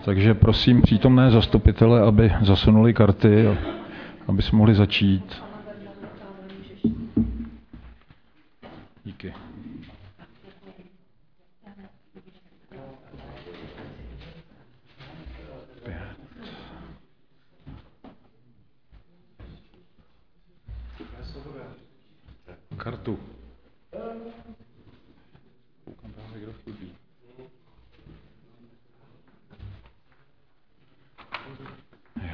Takže prosím přítomné zastupitele, aby zasunuli karty, aby jsme mohli začít. Díky. Kartu. Koukám právě, kdo chybí. Jo.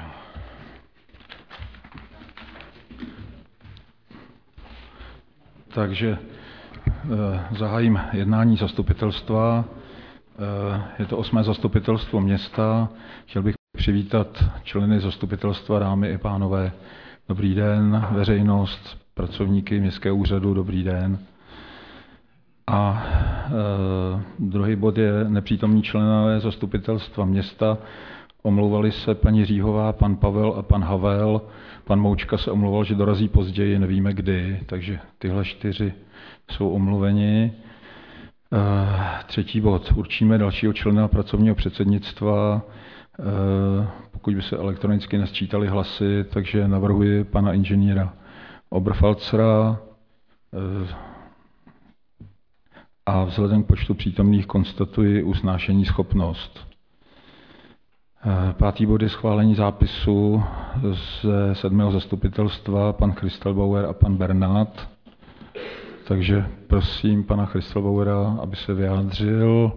Takže zahájím jednání zastupitelstva. Je to 8. zastupitelstvo města. Chtěl bych přivítat členy zastupitelstva, dámy i pánové. Dobrý den, veřejnost, pracovníky městského úřadu, dobrý den. A druhý bod je nepřítomní členové zastupitelstva města. Omlouvali se paní Říhová, pan Pavel a pan Havel. Pan Moučka se omlouval, že dorazí později, nevíme kdy, takže tyhle 4 jsou omluveni. Třetí bod. Určíme dalšího člena pracovního předsednictva, pokud by se elektronicky nesčítaly hlasy, takže navrhuji pana inženýra Oberfalzera a vzhledem k počtu přítomných konstatuji usnášení schopnost. 5. bod je schválení zápisu ze 7. zastupitelstva, pan Christelbauer a pan Bernát. Takže prosím pana Christelbauera, aby se vyjádřil.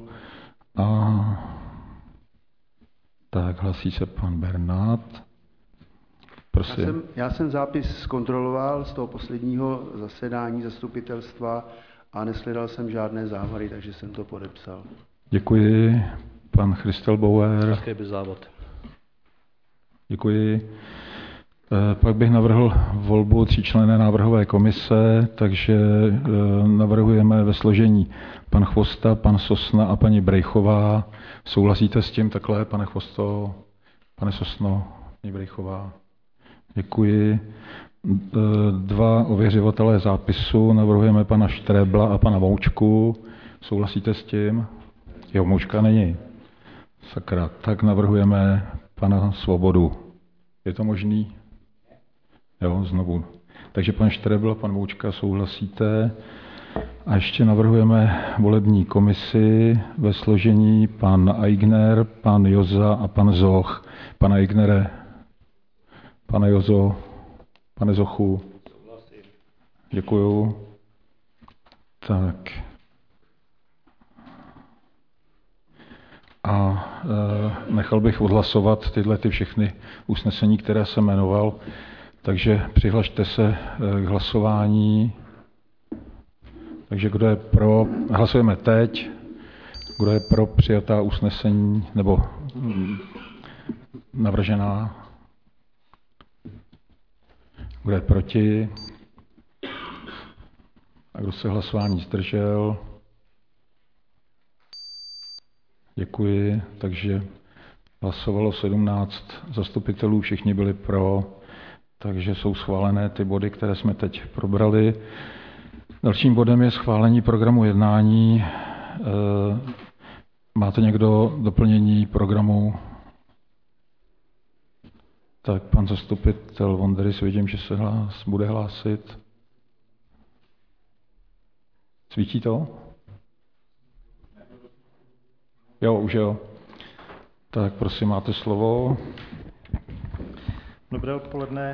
Tak, hlasí se pan Bernát. Prosím. Já jsem zápis zkontroloval z toho posledního zasedání zastupitelstva a neshledal jsem žádné závady, takže jsem to podepsal. Děkuji. Pan Christelbauer. Také bez závod. Děkuji. Pak bych navrhl volbu 3členné návrhové komise, takže navrhujeme ve složení pan Chvosta, pan Sosna a paní Brejchová. Souhlasíte s tím takhle, pane Chvosto, pane Sosno, paní Brejchová? Děkuji. 2 ověřovatelé zápisu, navrhujeme pana Štrebla a pana Moučku. Souhlasíte s tím? Jo, Moučka není. Sakra, tak navrhujeme pana Svobodu. Je to možný? Jo, znovu. Takže pan Štrebl a pan Moučka souhlasíte. A ještě navrhujeme volební komisi ve složení pan Aigner, pan Joza a pan Zoch. Pana Aignere, pane Jozo, pane Zochu. Děkuju. Tak. A nechal bych odhlasovat tyhle všechny usnesení, které jsem jmenoval. Takže přihlašte se k hlasování. Takže kdo je pro, hlasujeme teď. Kdo je pro přijatá usnesení nebo navržená? Kdo je proti? A kdo se hlasování zdržel? Děkuji. Takže hlasovalo 17 zastupitelů, všichni byli pro, takže jsou schválené ty body, které jsme teď probrali. Dalším bodem je schválení programu jednání. Máte někdo doplnění programu? Tak pan zastupitel Vonderis, vidím, že se bude hlásit. Svítí to? Jo, už jo. Tak prosím, máte slovo. Dobré odpoledne.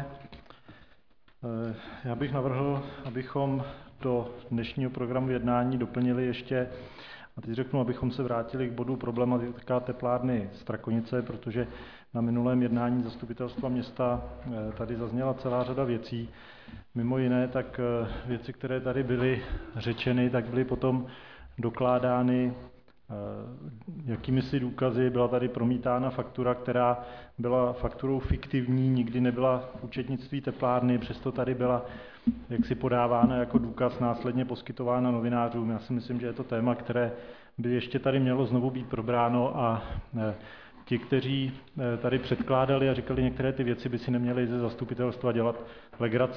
Já bych navrhl, abychom do dnešního programu jednání doplnili ještě, a teď řeknu, abychom se vrátili k bodu problematika teplárny Strakonice, protože na minulém jednání zastupitelstva města tady zazněla celá řada věcí. Mimo jiné, tak věci, které tady byly řečeny, tak byly potom dokládány jakými si důkazy. Byla tady promítána faktura, která byla fakturou fiktivní, nikdy nebyla v účetnictví teplárny, přesto tady byla jaksi podávána jako důkaz, následně poskytována novinářům. Já si myslím, že je to téma, které by ještě tady mělo znovu být probráno a ti, kteří tady předkládali a říkali některé ty věci, by si neměli ze zastupitelstva dělat legraci.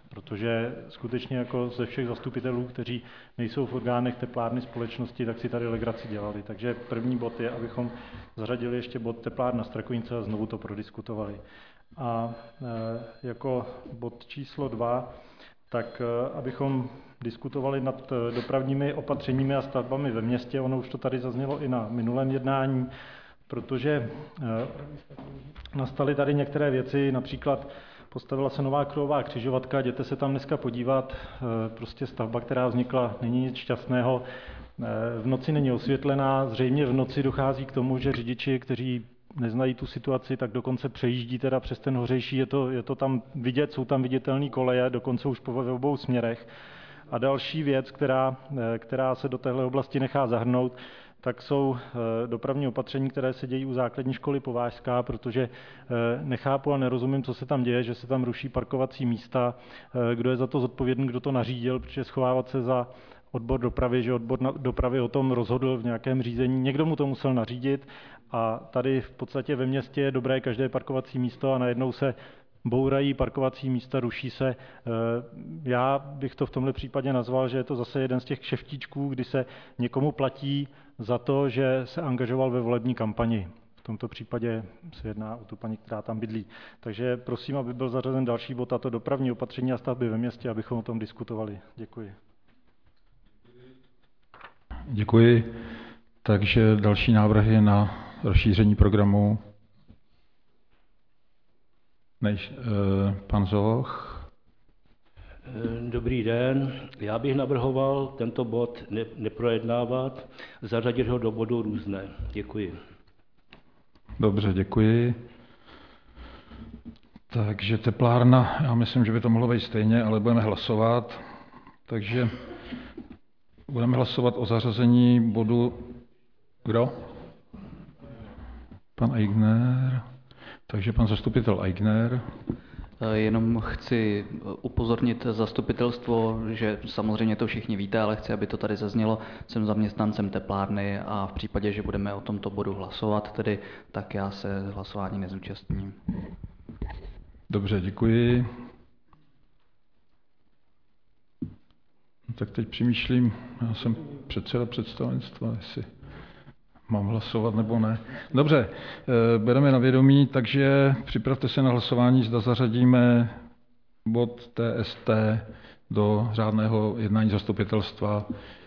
protože skutečně jako ze všech zastupitelů, kteří nejsou v orgánech teplárny společnosti, tak si tady legraci dělali. Takže první bod je, abychom zařadili ještě bod teplárna Strakonice a znovu to prodiskutovali. A jako bod číslo 2, tak abychom diskutovali nad dopravními opatřeními a stavbami ve městě. Ono už to tady zaznělo i na minulém jednání, protože nastaly tady některé věci, například postavila se nová kruhová křižovatka, jděte se tam dneska podívat, prostě stavba, která vznikla, není nic šťastného, v noci není osvětlená, zřejmě v noci dochází k tomu, že řidiči, kteří neznají tu situaci, tak dokonce přejíždí teda přes ten hořejší, je to tam vidět, jsou tam viditelné koleje, dokonce už v obou směrech. A další věc, která se do téhle oblasti nechá zahrnout, tak jsou dopravní opatření, které se dějí u základní školy Povážská, protože nechápu a nerozumím, co se tam děje, že se tam ruší parkovací místa, kdo je za to zodpovědný, kdo to nařídil, protože schovávat se za odbor dopravy, že odbor dopravy o tom rozhodl v nějakém řízení, někdo mu to musel nařídit a tady v podstatě ve městě je dobré každé parkovací místo a najednou se bourají parkovací místa, ruší se. Já bych to v tomhle případě nazval, že je to zase jeden z těch kšeftíčků, kdy se někomu platí za to, že se angažoval ve volební kampani. V tomto případě se jedná o tu paní, která tam bydlí. Takže prosím, aby byl zařazen další bod, a to dopravní opatření a stavby ve městě, abychom o tom diskutovali. Děkuji. Děkuji. Takže další návrh je na rozšíření programu. Pan Zoch. Dobrý den. Já bych navrhoval tento bod neprojednávat, zařadit ho do bodu různé. Děkuji. Dobře, děkuji. Takže teplárna, já myslím, že by to mohlo být stejně, ale budeme hlasovat. Takže budeme hlasovat o zařazení bodu. Kdo? Pan Aigner. Takže pan zastupitel Aigner. Jenom chci upozornit zastupitelstvo, že samozřejmě to všichni víte, ale chci, aby to tady zaznělo. Jsem zaměstnancem teplárny a v případě, že budeme o tomto bodu hlasovat, tedy, tak já se hlasování nezúčastním. Dobře, děkuji. Tak teď přemýšlím, já jsem předseda představenstva, jestli mám hlasovat nebo ne. Dobře, bereme na vědomí, takže připravte se na hlasování, zda zařadíme bod TST do řádného jednání zastupitelstva.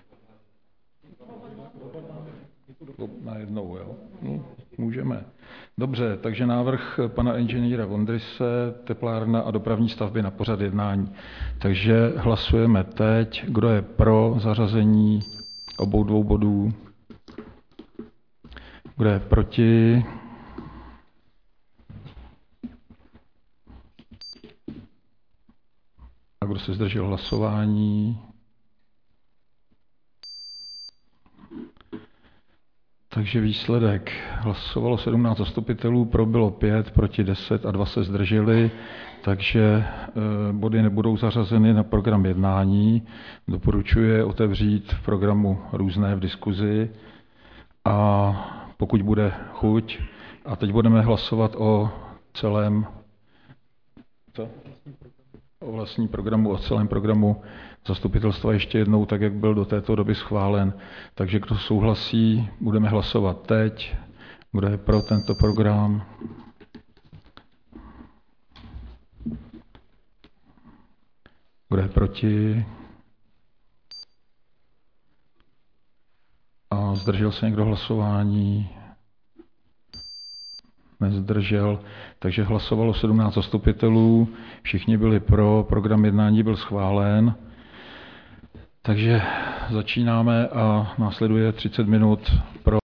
Najednou, jo? No, můžeme. Dobře, takže návrh pana inženýra Vondrise, teplárna a dopravní stavby na pořad jednání. Takže hlasujeme teď. Kdo je pro zařazení obou dvou bodů? Kdo je proti? A kdo se zdržel hlasování? Takže výsledek. Hlasovalo 17 zastupitelů, pro bylo 5, proti 10 a 2 se zdrželi, takže body nebudou zařazeny na program jednání. Doporučuji otevřít v programu různé v diskuzi a pokud bude chuť. A teď budeme hlasovat o celém o celém programu zastupitelstva ještě jednou, tak jak byl do této doby schválen. Takže kdo souhlasí, budeme hlasovat teď. Kdo je pro tento program? Kdo je proti? A zdržel se někdo hlasování? Nezdržel, takže hlasovalo 17 zastupitelů, všichni byli pro, program jednání byl schválen. Takže začínáme a následuje 30 minut pro